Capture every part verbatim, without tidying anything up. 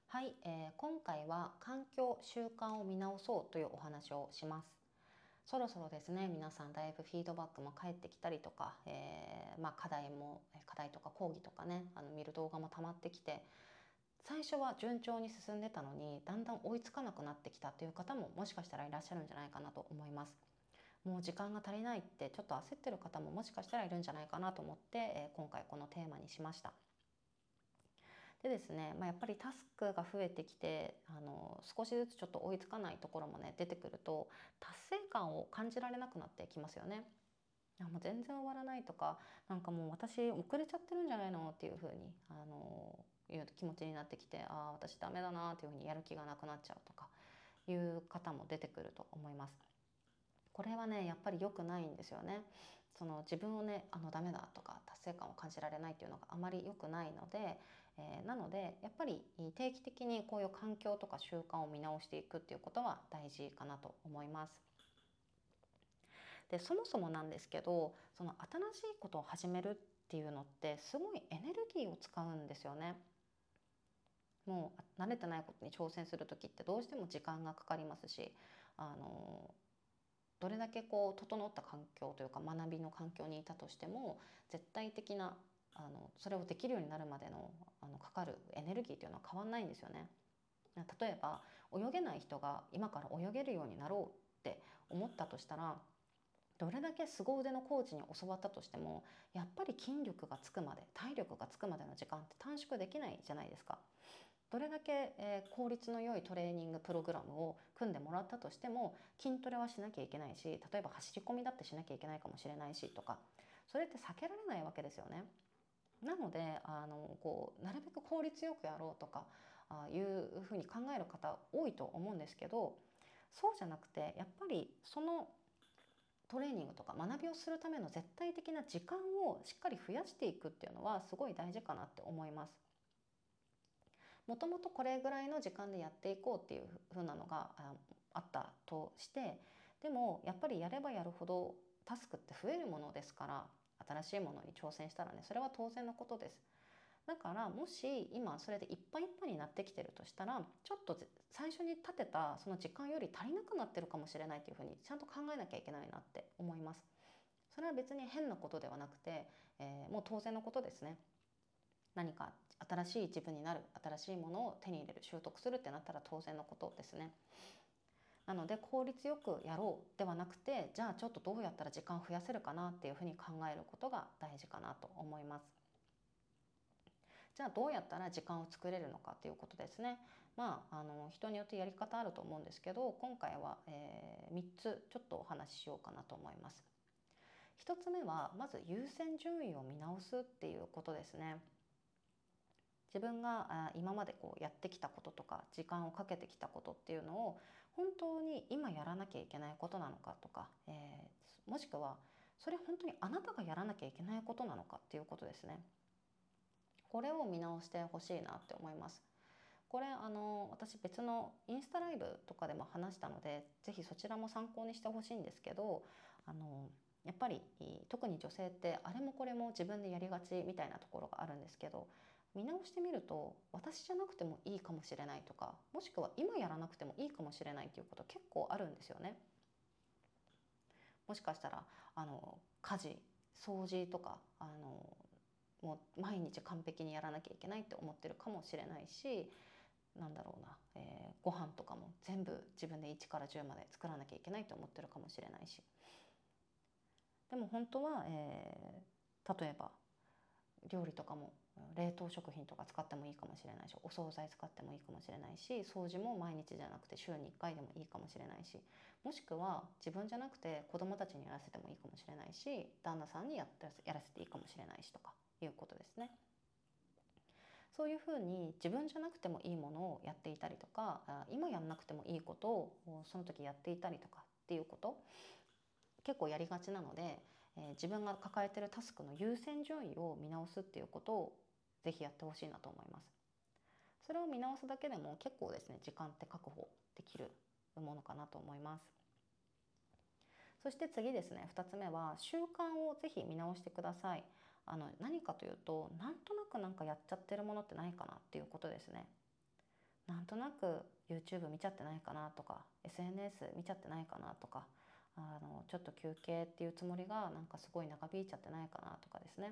はい、えー今回は環境習慣を見直そうというお話をします。そろそろですね、皆さんだいぶフィードバックも返ってきたりとか、えーまあ、課題も課題とか講義とかね、あの見る動画も溜まってきて、最初は順調に進んでたのにだんだん追いつかなくなってきたという方ももしかしたらいらっしゃるんじゃないかなと思います。もう時間が足りないってちょっと焦ってる方ももしかしたらいるんじゃないかなと思って、えー今回このテーマにしました。でですね、まあ、やっぱりタスクが増えてきてあの少しずつちょっと追いつかないところもね出てくると、達成感を感じられなくなってきますよね。いやもう全然終わらないとか、なんかもう私遅れちゃってるんじゃないのっていう風にあのいう気持ちになってきて、ああ私ダメだなっていう風にやる気がなくなっちゃうとかいう方も出てくると思います。これはねやっぱり良くないんですよね。その自分をねあのダメだとか達成感を感じられないっていうのがあまり良くないので、えーなのでやっぱり定期的にこういう環境とか習慣を見直していくっていうことは大事かなと思います。でそもそもなんですけど、その新しいことを始めるっていうのってすごいエネルギーを使うんですよね。もう慣れてないことに挑戦する時ってどうしても時間がかかりますし、あのどれだけこう整った環境というか学びの環境にいたとしても、絶対的なあのそれをできるようになるまでのあのかかるエネルギーというのは変わんないんですよね。例えば泳げない人が今から泳げるようになろうって思ったとしたら、どれだけ凄腕のコーチに教わったとしてもやっぱり筋力がつくまで体力がつくまでの時間って短縮できないじゃないですか。どれだけ、えー効率の良いトレーニングプログラムを組んでもらったとしても筋トレはしなきゃいけないし、例えば走り込みだってしなきゃいけないかもしれないしとか、それって避けられないわけですよね。なのであのこうなるべく効率よくやろうとかあいうふうに考える方多いと思うんですけど、そうじゃなくてやっぱりそのトレーニングとか学びをするための絶対的な時間をしっかり増やしていくっていうのはすごい大事かなって思います。もともとこれぐらいの時間でやっていこうっていう風なのがああったとして、でもやっぱりやればやるほどタスクって増えるものですから、新しいものに挑戦したらねそれは当然のことです。だからもし今それでいっぱいいっぱいになってきてるとしたら、ちょっと最初に立てたその時間より足りなくなってるかもしれないというふうにちゃんと考えなきゃいけないなって思います。それは別に変なことではなくて、えーもう当然のことですね。何か新しい自分になる、新しいものを手に入れる、習得するってなったら当然のことですね。なので効率よくやろうではなくて、じゃあちょっとどうやったら時間を増やせるかなっていうふうに考えることが大事かなと思います。じゃあどうやったら時間を作れるのかっていうことですね。まあ、あの人によってやり方あると思うんですけど、今回は、えー、みっつちょっとお話ししようかなと思います。ひとつめはまず優先順位を見直すっていうことですね。自分が今までこうやってきたこととか時間をかけてきたことっていうのを本当に今やらなきゃいけないことなのかとか、えーもしくはそれ本当にあなたがやらなきゃいけないことなのかっていうことですね。これを見直してほしいなって思います。これあの私別のインスタライブとかでも話したので、ぜひそちらも参考にしてほしいんですけど、あのやっぱり特に女性ってあれもこれも自分でやりがちみたいなところがあるんですけど、見直してみると私じゃなくてもいいかもしれないとか、もしくは今やらなくてもいいかもしれないっていうこと結構あるんですよね。もしかしたらあの家事掃除とかあのもう毎日完璧にやらなきゃいけないって思ってるかもしれないし、なんだろうな、えー、ご飯とかも全部自分でいちからじゅうまで作らなきゃいけないと思ってるかもしれないし、でも本当は、えー、例えば料理とかも冷凍食品とか使ってもいいかもしれないし、お惣菜使ってもいいかもしれないし、掃除も毎日じゃなくて週にいっかいでもいいかもしれないし、もしくは自分じゃなくて子どもたちにやらせてもいいかもしれないし、旦那さんにやってやらせていいかもしれないしとかいうことですね。そういうふうに自分じゃなくてもいいものをやっていたりとか、今やんなくてもいいことをその時やっていたりとかっていうこと結構やりがちなので、えー自分が抱えているタスクの優先順位を見直すっていうことをぜひやってほしいなと思います。それを見直すだけでも結構ですね時間って確保できるものかなと思います。そして次ですね、ふたつめは習慣をぜひ見直してください。あの何かというと、なんとなくなんかやっちゃってるものってないかなっていうことですね。 なんとなく YouTube 見ちゃってないかなとか エスエヌエス 見ちゃってないかなとか、あのちょっと休憩っていうつもりがなんかすごい長引いちゃってないかなとかですね、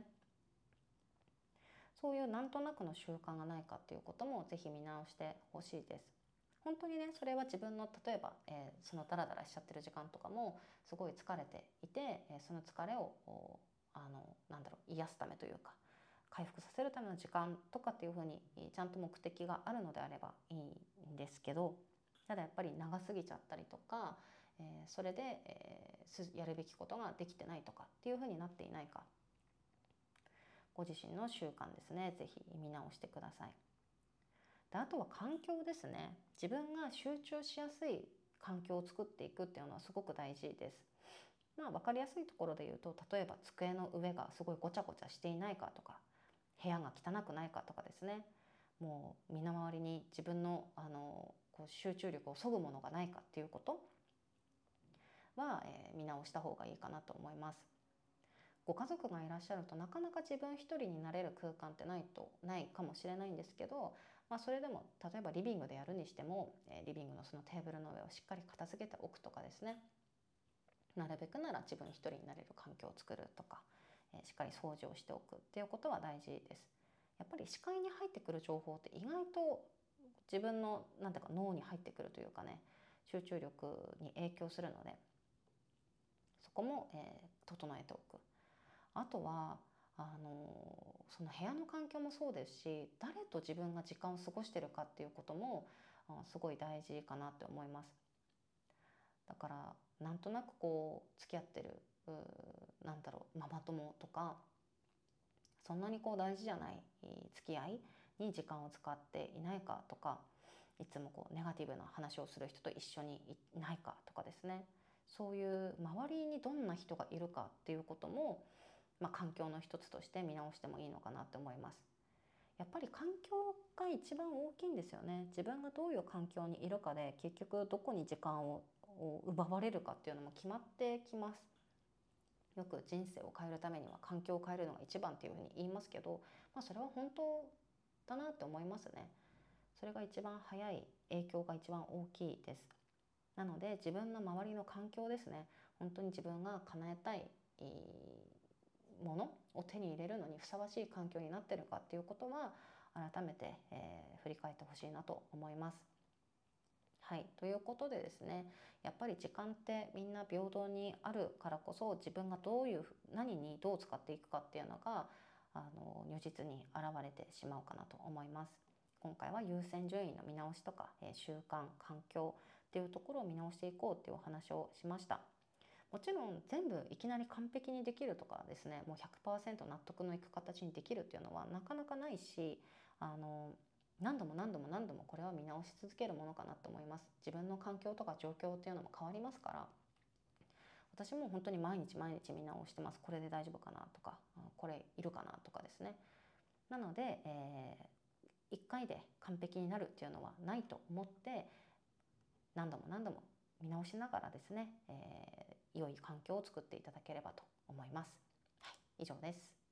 そういうなんとなくの習慣がないかっていうこともぜひ見直してほしいです。本当にね、それは自分の例えば、えー、そのダラダラしちゃってる時間とかもすごい疲れていて、えー、その疲れをあのなんだろう癒すためというか回復させるための時間とかっていうふうにちゃんと目的があるのであればいいんですけど、ただやっぱり長すぎちゃったりとか、えー、それで、えー、やるべきことができてないとかっていうふうになっていないか、ご自身の習慣ですね、ぜひ見直してください。であとは環境ですね。自分が集中しやすい環境を作っていくっていうのはすごく大事です。まあ、分かりやすいところで言うと、例えば机の上がすごいごちゃごちゃしていないかとか、部屋が汚くないかとかですね、もう身の回りに自分の、あのこう集中力をそぐものがないかっていうことは、えー見直した方がいいかなと思います。ご家族がいらっしゃるとなかなか自分一人になれる空間ってないとないかもしれないんですけど、まあ、それでも例えばリビングでやるにしても、えーリビングのそのテーブルの上をしっかり片付けておくとかですね、なるべくなら自分一人になれる環境を作るとか、えーしっかり掃除をしておくっていうことは大事です。やっぱり視界に入ってくる情報って意外と自分のなんていうか脳に入ってくるというかね、集中力に影響するので、そこも、えー整えておく。あとはあのその部屋の環境もそうですし、誰と自分が時間を過ごしてるかっていうこともすごい大事かなって思います。だからなんとなくこう付き合ってるなんだろうママ友とか、そんなにこう大事じゃない付き合いに時間を使っていないかとか、いつもこうネガティブな話をする人と一緒にいないかとかですね、そういう周りにどんな人がいるかっていうことも、まあ、環境の一つとして見直してもいいのかなって思います。やっぱり環境が一番大きいんですよね。自分がどういう環境にいるかで結局どこに時間を奪われるかっていうのも決まってきます。よく人生を変えるためには環境を変えるのが一番っていうふうに言いますけど、まあ、それは本当だなって思いますね。それが一番早い影響が一番大きいです。なので自分の周りの環境ですね、本当に自分が叶えたいものを手に入れるのにふさわしい環境になっているかっていうことは改めて、えー、振り返ってほしいなと思います。はい、ということでですね、やっぱり時間ってみんな平等にあるからこそ、自分がどういう何にどう使っていくかっていうのがあの如実に現れてしまうかなと思います。今回は優先順位の見直しとか、えー、習慣環境っていうところを見直していこうっていうお話をしました。もちろん全部いきなり完璧にできるとかですね、もう ひゃくパーセント 納得のいく形にできるっていうのはなかなかないし、あの何度も何度も何度もこれは見直し続けるものかなと思います。自分の環境とか状況っていうのも変わりますから、私も本当に毎日毎日見直してます。これで大丈夫かなとか、これいるかなとかですね。なので、えー、いっかいで完璧になるっていうのはないと思って、何度も何度も見直しながらですね、えー、良い環境を作っていただければと思います。はい、以上です。